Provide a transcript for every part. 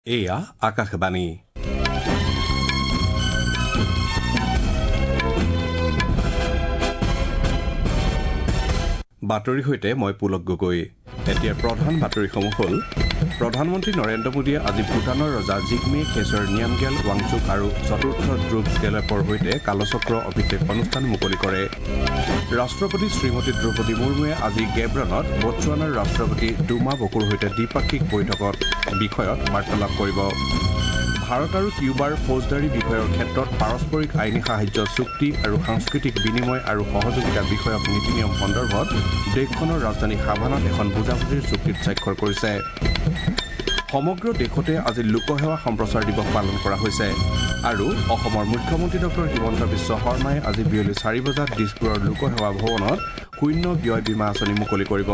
এয়া আকাশবাণী। বাতৰিৰ সৈতে মই পুলক গগৈ। এতিয়া প্ৰধান বাতৰিসমূহ হ'ল: প্ৰধানমন্ত্ৰী নৰেন্দ্ৰ মোদীয়ে আজি ভূটানৰ ৰজা জিগমে খেছৰ নিয়ামগেল ৱাংচুক আৰু চতুৰ্থ ড্ৰুক গেলেপৰ সৈতে কালচক্ৰ অভিষেক অনুষ্ঠান মুকলি কৰে। ৰাষ্ট্ৰপতি শ্ৰীমতী দ্ৰৌপদী মুৰ্মুৱে আজি গেবৰণত বটছৱানাৰ ৰাষ্ট্ৰপতি ডুমা বকুৰ সৈতে দ্বিপাক্ষিক বৈঠকত বিষয়ত বাৰ্তালাপ কৰিব। ভাৰত আৰু কিউবাৰ ফৌজদাৰী বিষয়ৰ ক্ষেত্ৰত পাৰস্পৰিক আইনী সাহায্য চুক্তি আৰু সাংস্কৃতিক বিনিময় আৰু সহযোগিতা বিষয়ক নীতি নিয়ম সন্দৰ্ভত দেশখনৰ ৰাজধানী হাভানাত এখন বুজাবুজিৰ চুক্তিত স্বাক্ষৰ কৰিছে। সমগ্ৰ দেশতে আজি লোকসেৱা সম্প্ৰচাৰ দিৱস পালন কৰা হৈছে আৰু অসমৰ মুখ্যমন্ত্ৰী ডক্টৰ হিমন্ত বিশ্ব শৰ্মাই আজি বিয়লি 4 বজাত দিছপুৰৰ লোকসেৱা ভৱনত শূন্য ব্যয় বীমা আঁচনি মুকলি কৰিব।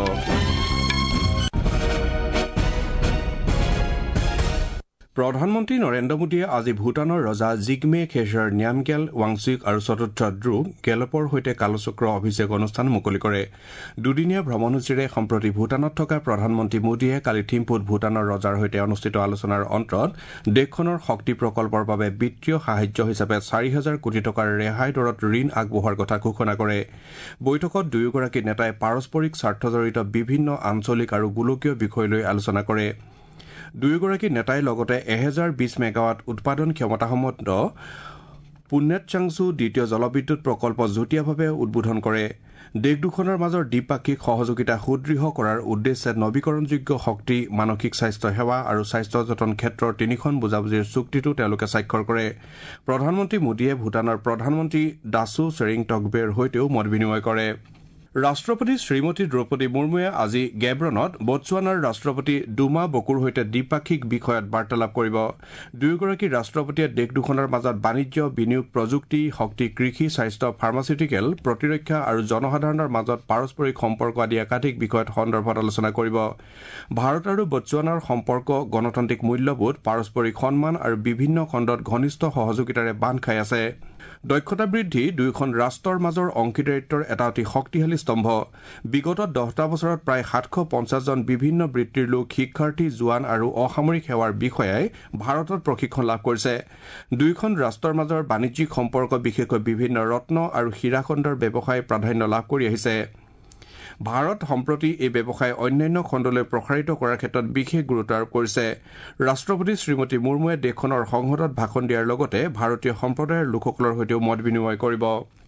প্ৰধানমন্ত্ৰী নৰেন্দ্ৰ মোদীয়ে আজি ভূটানৰ ৰজা জিগমে খেছৰ নিয়ামগেল ৱাংচুক আৰু চতুৰ্থ ড্ৰুক গেলেপৰ সৈতে কালচক্ৰ অভিষেক অনুষ্ঠান মুকলি কৰে। দুদিনীয়া ভ্ৰমণসূচীৰে সম্প্ৰতি ভূটানত থকা প্ৰধানমন্ত্ৰী মোদীয়ে কালি থিম্পুত ভূটানৰ ৰজাৰ সৈতে অনুষ্ঠিত আলোচনাৰ অন্তত দেশখনৰ শক্তি প্ৰকল্পৰ বাবে বিত্তীয় সাহায্য হিচাপে 4,000 কোটি টকাৰ ৰেহাই দৰত ঋণ আগবঢ়োৱাৰ কথা ঘোষণা কৰে। বৈঠকত দুয়োগৰাকী নেতাই পাৰস্পৰিক স্বাৰ্থজড়িত বিভিন্ন আঞ্চলিক আৰু গোলকীয় বিষয় লৈ আলোচনা কৰে। দুয়োগৰাকী নেতাই লগতে 1020 মেগাৱাট উৎপাদন ক্ষমতাসম্পন্ন পুণ্যচাংছু দ্বিতীয় জলবিদ্যুৎ প্ৰকল্প যুটীয়াভাৱে উদ্বোধন কৰে। দেশ দুখনৰ মাজৰ দ্বিপাক্ষিক সহযোগিতা সুদৃঢ় কৰাৰ উদ্দেশ্যে নৱীকৰণযোগ্য শক্তি, মানসিক স্বাস্থ্য সেৱা আৰু স্বাস্থ্য যতন ক্ষেত্ৰৰ 3খন বুজাবুজিৰ চুক্তিটো তেওঁলোকে স্বাক্ষৰ কৰে। প্ৰধানমন্ত্ৰী মোদীয়ে ভূটানৰ প্ৰধানমন্ত্ৰী ডাছু চেৰিং টকবেৰ সৈতেও মত বিনিময় কৰে। ৰাষ্ট্ৰপতি শ্ৰীমতী দ্ৰৌপদী মুৰ্মুৱে আজি গেবৰণত বটছৱানাৰ ৰাষ্ট্ৰপতি ডুমা বকুৰ সৈতে দ্বিপাক্ষিক বিষয়ত বাৰ্তালাপ কৰিব। দুয়োগৰাকী ৰাষ্ট্ৰপতিয়ে দেশ দুখনৰ মাজত বাণিজ্য, বিনিয়োগ, প্ৰযুক্তি, শক্তি, কৃষি, স্বাস্থ্য, ফাৰ্মাচিউটিকেল, প্ৰতিৰক্ষা আৰু জনসাধাৰণৰ মাজত পাৰস্পৰিক সম্পৰ্ক আদি একাধিক বিষয়ত সন্দৰ্ভত আলোচনা কৰিব। ভাৰত আৰু বটছৱানাৰ সম্পৰ্ক গণতান্ত্ৰিক মূল্যবোধ, পাৰস্পৰিক সন্মান আৰু বিভিন্ন খণ্ডত ঘনিষ্ঠ সহযোগিতাৰে বান্ধ খাই আছে। দক্ষতা বৃদ্ধি দুয়োখন ৰাষ্ট্ৰৰ মাজৰ অংশীদাৰিত্বৰ এটা অতি শক্তিশালী স্তম্ভ। বিগত 10টা বছৰত প্ৰায় 750 জন বিভিন্ন বৃত্তিৰ লোক, শিক্ষাৰ্থী, জোৱান আৰু অসামৰিক সেৱাৰ বিষয়াই ভাৰতত প্ৰশিক্ষণ লাভ কৰিছে। দুয়োখন ৰাষ্ট্ৰৰ মাজৰ বাণিজ্যিক সম্পৰ্ক বিশেষকৈ বিভিন্ন ৰত্ন আৰু হীৰাখণ্ডৰ ব্যৱসায় প্ৰাধান্য লাভ কৰি আহিছে। ভাৰত সম্প্ৰতি এই ব্যৱসায় অন্যান্য খণ্ডলৈ প্ৰসাৰিত কৰাৰ ক্ষেত্ৰত বিশেষ গুৰুত্ব আৰোপ কৰিছে। ৰাষ্ট্ৰপতি শ্ৰীমতী মুৰ্মুৱে দেশখনৰ সংসদত ভাষণ দিয়াৰ লগতে ভাৰতীয় সম্প্ৰদায়ৰ লোকসকলৰ সৈতেও মত বিনিময় কৰিব।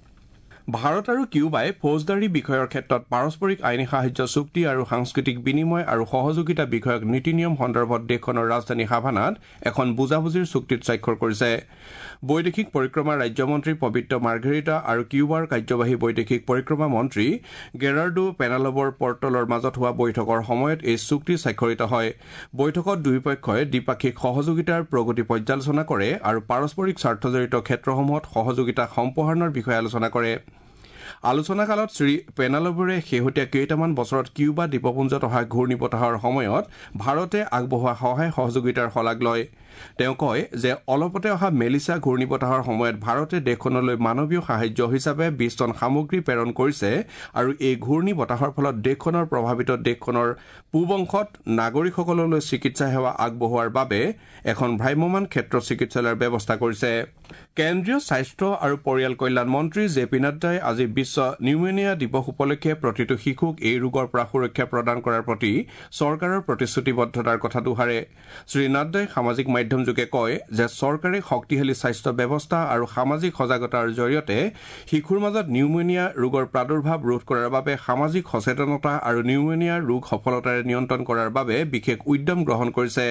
ভাৰত আৰু কিউবাই ফৌজদাৰী বিষয়ৰ ক্ষেত্ৰত পাৰস্পৰিক আইনী সাহায্য চুক্তি আৰু সাংস্কৃতিক বিনিময় আৰু সহযোগিতা বিষয়ক নীতি নিয়ম সন্দৰ্ভত দেশখনৰ ৰাজধানী হাভানাত এখন বুজাবুজিৰ চুক্তিত স্বাক্ষৰ কৰিছে। বৈদেশিক পৰিক্ৰমা ৰাজ্যমন্ত্ৰী পবিত্ৰ মাৰ্ঘেৰিটা আৰু কিউবাৰ কাৰ্যবাহী বৈদেশিক পৰিক্ৰমা মন্ত্ৰী গেৰাৰ্ডো পেনালবৰ পৰ্টলৰ মাজত হোৱা বৈঠকৰ সময়ত এই চুক্তি স্বাক্ষৰিত হয়। বৈঠকত দুয়োপক্ষই দ্বিপাক্ষিক সহযোগিতাৰ প্ৰগতি পৰ্যালোচনা কৰে আৰু পাৰস্পৰিক স্বাৰ্থজড়িত ক্ষেত্ৰসমূহত সহযোগিতা সম্প্ৰসাৰণৰ বিষয়ে আলোচনা কৰে। আলোচনাকালত শ্ৰী পেনালবৰে শেহতীয়া কেইটামান বছৰত কিউবা দ্বীপপুঞ্জত অহা ঘূৰ্ণী বতাহৰ সময়ত ভাৰতে আগবঢ়োৱা সহায় সহযোগিতাৰ শলাগ লয়। তেওঁ কয় যে অলপতে অহা মেলিছা ঘূৰ্ণী বতাহৰ সময়ত ভাৰতে দেশখনলৈ মানৱীয় সাহায্য হিচাপে 20 টন সামগ্ৰী প্ৰেৰণ কৰিছে আৰু এই ঘূৰ্ণী বতাহৰ ফলত দেশখনৰ প্ৰভাৱিত দেশখনৰ পূব অংশত নাগৰিকসকললৈ চিকিৎসা সেৱা আগবঢ়োৱাৰ বাবে এখন ভ্ৰাম্যমাণ ক্ষেত্ৰ চিকিৎসালয়ৰ ব্যৱস্থা কৰিছে। কেন্দ্ৰীয় স্বাস্থ্য আৰু পৰিয়াল কল্যাণ মন্ত্ৰী জে পি নাড্ডাই আজি বিশ্ব নিউমোনিয়া দিৱস উপলক্ষে প্ৰতিটো শিশুক এই ৰোগৰ পৰা সুৰক্ষা প্ৰদান কৰাৰ প্ৰতি চৰকাৰৰ প্ৰতিশ্ৰুতিবদ্ধতাৰ কথা দোহাৰে। শ্ৰী নাড্ডাই সামাজিক মাধ্যমযোগে কয় যে চৰকাৰে শক্তিশালী স্বাস্থ্য ব্যৱস্থা আৰু সামাজিক সজাগতাৰ জৰিয়তে শিশুৰ মাজত নিউমোনিয়া ৰোগৰ প্ৰাদুৰ্ভাৱ ৰোধ কৰাৰ বাবে সামাজিক সচেতনতা আৰু নিউমোনিয়া ৰোগ সফলতাৰে নিয়ন্ত্ৰণ কৰাৰ বাবে বিশেষ উদ্যম গ্ৰহণ কৰিছে।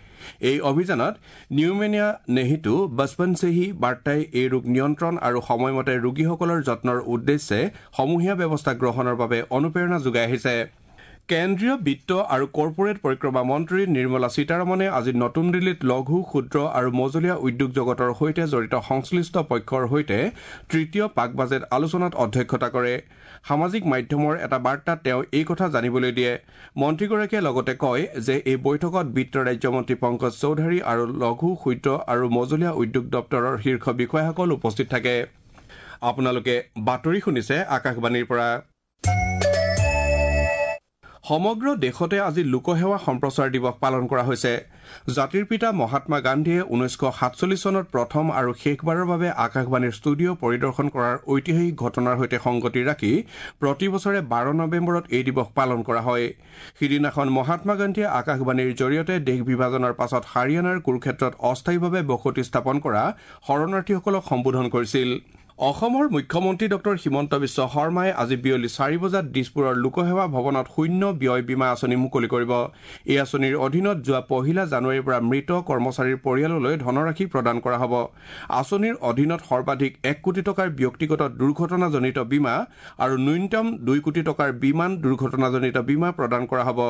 এই অভিযানত নিউমোনিয়া নেহিটো বচপন চেহি বাৰ্তাই এই ৰোগ নিয়ন্ত্ৰণ আৰু সময়মতে ৰোগীসকলৰ যত্নৰ উদ্দেশ্যে সমূহীয়া ব্যৱস্থা গ্ৰহণৰ বাবে অনুপ্ৰেৰণা যোগাই আহিছে। কেন্দ্ৰীয় বিত্ত আৰু কৰ্পোৰেট পৰিক্ৰমা মন্ত্ৰী নিৰ্মলা সীতাৰমণে আজি নতুন দিল্লীত লঘু, ক্ষুদ্ৰ আৰু মজলীয়া উদ্যোগ জগতৰ সৈতে জড়িত সংশ্লিষ্ট পক্ষৰ সৈতে তৃতীয় পাক বাজেট আলোচনাত অধ্যক্ষতা কৰে। সামাজিক মাধ্যমৰ এটা বাৰ্তাত তেওঁ এই কথা জানিবলৈ দিয়ে। মন্ত্ৰীগৰাকীয়ে লগতে কয় যে এই বৈঠকত বিত্ত ৰাজ্যমন্ত্ৰী পংকজ চৌধুৰী আৰু লঘু, ক্ষুদ্ৰ আৰু মজলীয়া উদ্যোগ দপ্তৰৰ শীৰ্ষ বিষয়াসকল উপস্থিত থাকে। আপোনালোকে বাতৰি শুনিছে আকাশবাণীৰ পৰা। সমগ্ৰ দেশতে আজি লোকসেৱা সম্প্ৰচাৰ দিৱস পালন কৰা হৈছে। জাতিৰ পিতা মহাত্মা গান্ধীয়ে 1947 চনত প্ৰথম আৰু শেষবাৰৰ বাবে আকাশবাণীৰ ষ্টুডিঅ' পৰিদৰ্শন কৰাৰ ঐতিহাসিক ঘটনাৰ সৈতে সংগতি ৰাখি প্ৰতি বছৰে 12 নৱেম্বৰত এই দিৱস পালন কৰা হয়। সিদিনাখন মহাত্মা গান্ধীয়ে আকাশবাণীৰ জৰিয়তে দেশ বিভাজনৰ পাছত হাৰিয়ানাৰ কুৰুক্ষেত্ৰত অস্থায়ীভাৱে বসতি স্থাপন কৰা শৰণাৰ্থীসকলক সম্বোধন কৰিছিল। অসমৰ মুখ্যমন্ত্ৰী ডঃ হিমন্ত বিশ্ব শৰ্মাই আজি বিয়লি 4 বজাত দিছপুৰৰ লোকসেৱা ভৱনত শূন্য ব্যয় বীমা আঁচনি মুকলি কৰিব। এই আঁচনিৰ অধীনত যোৱা 1 জানুৱাৰীৰ পৰা মৃত কৰ্মচাৰীৰ পৰিয়াললৈ ধনৰাশি প্ৰদান কৰা হ'ব। আঁচনিৰ অধীনত সৰ্বাধিক 1 কোটি টকাৰ ব্যক্তিগত দুৰ্ঘটনাজনিত বীমা আৰু ন্যূনতম 2 কোটি টকাৰ বিমান দুৰ্ঘটনাজনিত বীমা প্ৰদান কৰা হ'ব।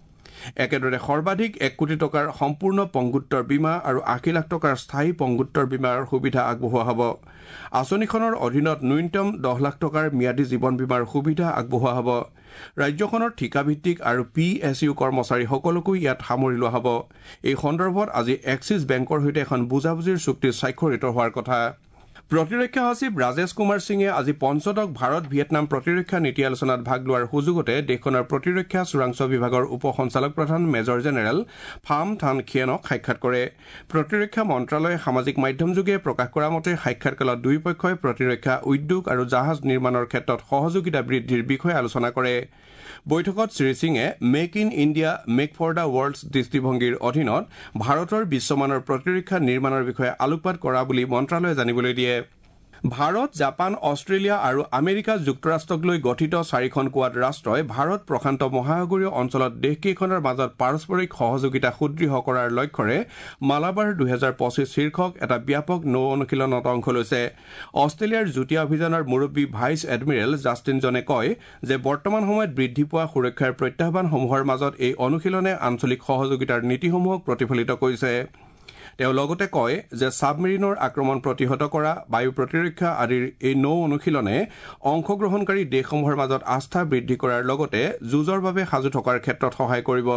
একেদৰে সৰ্বাধিক 1 কোটি টকাৰ সম্পূৰ্ণ পংগুত্বৰ বীমা আৰু 80 লাখ টকাৰ স্থায়ী পংগুত্বৰ বীমাৰ সুবিধা আগবঢ়োৱা হ'ব। আঁচনিখনৰ অধীনত ন্যূনতম 10 লাখ টকাৰ ম্যাদী জীৱন বীমাৰ সুবিধা আগবঢ়োৱা হ'ব। ৰাজ্যখনৰ ঠিকাভিত্তিক আৰু PSU কৰ্মচাৰীসকলকো ইয়াত সামৰি লোৱা হ'ব। এই সন্দৰ্ভত আজি এক্সিছ বেংকৰ সৈতে এখন বুজাবুজিৰ চুক্তি স্বাক্ষৰিত হোৱাৰ কথা। প্ৰতিৰক্ষা সচিব ৰাজেশ কুমাৰ সিঙে আজি পঞ্চদশ ভাৰত ভিয়েটনাম প্ৰতিৰক্ষা নীতি আলোচনাত ভাগ লোৱাৰ সুযোগতে দেশখনৰ প্ৰতিৰক্ষা চোৰাংচ বিভাগৰ উপ সঞ্চালক প্ৰধান মেজৰ জেনেৰেল ফাম থান খিয়েনক সাক্ষাৎ কৰে। প্ৰতিৰক্ষা মন্ত্ৰালয়ে সামাজিক মাধ্যমযোগে প্ৰকাশ কৰা মতে সাক্ষাৎকালত দুয়োপক্ষই প্ৰতিৰক্ষা উদ্যোগ আৰু জাহাজ নিৰ্মাণৰ ক্ষেত্ৰত সহযোগিতা বৃদ্ধিৰ বিষয়ে আলোচনা কৰে। বৈঠকত শ্ৰীসিঙে make in India make for the world's দৃষ্টিভংগীৰ অধীনত ভাৰতৰ বিশ্বমানৰ প্ৰতিৰক্ষা নিৰ্মাণৰ বিষয়ে আলোকপাত কৰা বুলি মন্ত্ৰালয়ে জানিবলৈ দিয়ে। ভাৰত, জাপান, অষ্ট্ৰেলিয়া আৰু আমেৰিকা যুক্তৰাষ্ট্ৰক লৈ গঠিত 4খন কোৱাড ৰাষ্ট্ৰই ভাৰত প্ৰশান্ত মহাসাগৰীয় অঞ্চলত দেশকেইখনৰ মাজত পাৰস্পৰিক সহযোগিতা সুদৃঢ় কৰাৰ লক্ষ্যৰে মালাবাৰ 2025 শীৰ্ষক এটা ব্যাপক নৌ অনুশীলনত অংশ লৈছে। অষ্ট্ৰেলিয়াৰ যুটীয়া অভিযানৰ মুৰব্বী ভাইচ এডমিৰেল জাষ্টিন জনে কয় যে বৰ্তমান সময়ত বৃদ্ধি পোৱা সুৰক্ষাৰ প্ৰত্যাহ্বানসমূহৰ মাজত এই অনুশীলনে আঞ্চলিক সহযোগিতাৰ নীতিসমূহক প্ৰতিফলিত কৰিছে। তেওঁ লগতে কয় যে ছাবমেৰিনৰ আক্ৰমণ প্ৰতিহত কৰা, বায়ু প্ৰতিৰক্ষা আদিৰ এই নৌ অনুশীলনে অংশগ্ৰহণকাৰী দেশসমূহৰ মাজত আস্থা বৃদ্ধি কৰাৰ লগতে যুঁজৰ বাবে সাজু থকাৰ ক্ষেত্ৰত সহায় কৰিব।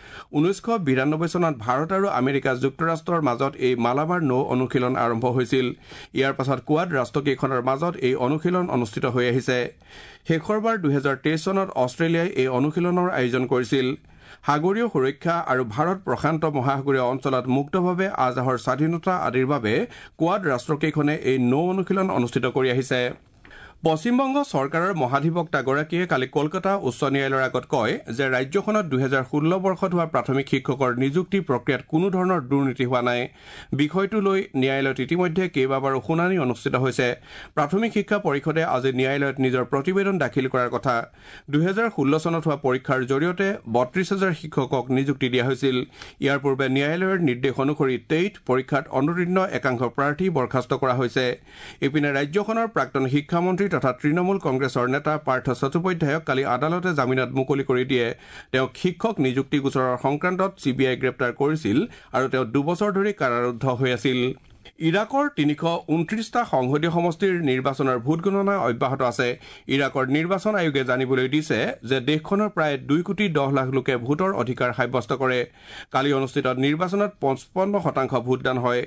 1992 চনত ভাৰত আৰু আমেৰিকা যুক্তৰাষ্ট্ৰৰ মাজত এই মালাবাৰ নৌ অনুশীলন আৰম্ভ হৈছিল। ইয়াৰ পাছত কোৱাড ৰাষ্ট্ৰকেইখনৰ মাজত এই অনুশীলন অনুষ্ঠিত হৈ আহিছে। শেষৰবাৰ 2023 চনত অষ্ট্ৰেলিয়াই এই অনুশীলনৰ আয়োজন কৰিছিল। সাগৰীয় সুৰক্ষা আৰু ভাৰত প্ৰশান্ত মহাসাগৰীয় অঞ্চলত মুক্তভাৱে আহ-যাহৰ স্বাধীনতা আদিৰ বাবে কোৱাড ৰাষ্ট্ৰকেইখনে এই নৌ অনুশীলন অনুষ্ঠিত কৰি আহিছে। পশ্চিমবংগ চৰকাৰৰ মহাধিবক্তাগৰাকীয়ে কালি কলকাতা উচ্চ ন্যায়ালয়ৰ আগত কয় যে ৰাজ্যখনত 2016 বৰ্ষত হোৱা প্ৰাথমিক শিক্ষকৰ নিযুক্তি প্ৰক্ৰিয়াত কোনো ধৰণৰ দুৰ্নীতি হোৱা নাই। বিষয়টো লৈ ন্যায়ালয়ত ইতিমধ্যে কেইবাবাৰো শুনানি অনুষ্ঠিত হৈছে। প্ৰাথমিক শিক্ষা পৰিষদে আজি ন্যায়ালয়ত নিজৰ প্ৰতিবেদন দাখিল কৰাৰ কথা। 2016 চনত হোৱা পৰীক্ষাৰ জৰিয়তে 32,000 শিক্ষকক নিযুক্তি দিয়া হৈছিল। ইয়াৰ পূৰ্বে ন্যায়ালয়ৰ নিৰ্দেশ অনুসৰি টেট পৰীক্ষাত অনুতীৰ্ণ একাংশ প্ৰাৰ্থী বৰ্খাস্ত কৰা হৈছে। ইপিনে ৰাজ্যখনৰ প্ৰাক্তন শিক্ষামন্ত্ৰী তথা তৃণমূল কংগ্ৰেছৰ নেতা পাৰ্থ চট্টোপাধ্যায়ক কালি আদালতে জামিনত মুকলি কৰি দিয়ে। তেওঁক শিক্ষক নিযুক্তি গোচৰৰ সংক্ৰান্তত CBI গ্ৰেপ্তাৰ কৰিছিল আৰু তেওঁ 2 বছৰ ধৰি কাৰাৰুদ্ধ হৈ আছিল। ইৰাকৰ 329টা সংসদীয় সমষ্টিৰ নিৰ্বাচনৰ ভোটগণনা অব্যাহত আছে। ইৰাকৰ নিৰ্বাচন আয়োগে জানিবলৈ দিছে যে দেশখনৰ প্ৰায় 2,10 লাখ লোকে ভোটৰ অধিকাৰ সাব্যস্ত কৰে। কালি অনুষ্ঠিত নিৰ্বাচনত 55% ভোটদান হয়।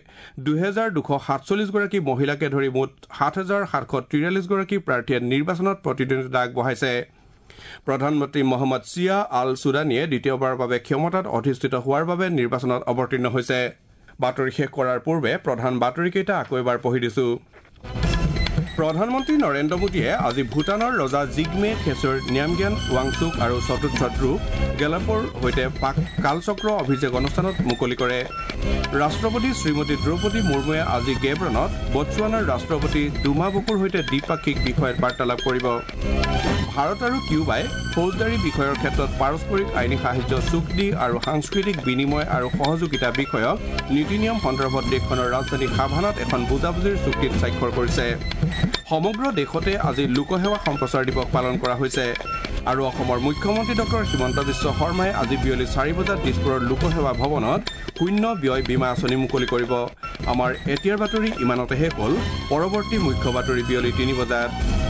2,247 গৰাকী মহিলাকে ধৰি মুঠ 7,743 গৰাকী প্ৰাৰ্থীয়ে নিৰ্বাচনত প্ৰতিদ্বন্দ্বিতা আগবঢ়াইছে। প্ৰধানমন্ত্ৰী মহম্মদ চিয়া আল চুদানীয়ে দ্বিতীয়বাৰৰ বাবে ক্ষমতাত অধিষ্ঠিত হোৱাৰ বাবে নিৰ্বাচনত অৱতীৰ্ণ হৈছে। বাতৰি শেষ কৰাৰ পূৰ্বে প্ৰধান বাতৰিকেইটা আকৌ এবাৰ পঢ়ি দিছো। প্ৰধানমন্ত্ৰী নৰেন্দ্ৰ মোদীয়ে আজি ভূটানৰ ৰজা জিগমে খেছৰ নামগ্যাল ৱাংচুক আৰু চতুৰ্থ দ্ৰুক গেলাপৰ সৈতে কালচক্ৰ অভিষেক অনুষ্ঠানত মুকলি কৰে। ৰাষ্ট্ৰপতি শ্ৰীমতী দ্ৰৌপদী মুৰ্মুৱে আজি গেবৰণত বটছুৱানাৰ ৰাষ্ট্ৰপতি ডুমা বকুৰ সৈতে দ্বিপাক্ষিক বিষয়ত বাৰ্তালাপ কৰিব। ভাৰত আৰু কিউবাই ফৌজদাৰী বিষয়ৰ ক্ষেত্ৰত পাৰস্পৰিক আইনী সাহায্য চুক্তি আৰু সাংস্কৃতিক বিনিময় আৰু সহযোগিতা বিষয়ক নীতি নিয়ম সন্দৰ্ভত দেশখনৰ ৰাজধানী হাভানাত এখন বুজাবুজিৰ চুক্তিত স্বাক্ষৰ কৰিছে। সমগ্ৰ দেশতে আজি লোকসেৱা সম্প্ৰচাৰ দিৱস পালন কৰা হৈছে আৰু অসমৰ মুখ্যমন্ত্ৰী ডঃ হিমন্ত বিশ্ব শৰ্মাই আজি বিয়লি 4 বজাত দিছপুৰৰ লোকসেৱা ভৱনত শূন্য ব্যয় বীমা আঁচনি মুকলি কৰিব। আমাৰ এতিয়াৰ বাতৰি ইমানতে শেষ হ'ল। পৰৱৰ্তী মুখ্য বাতৰি বিয়লি 3 বজাত।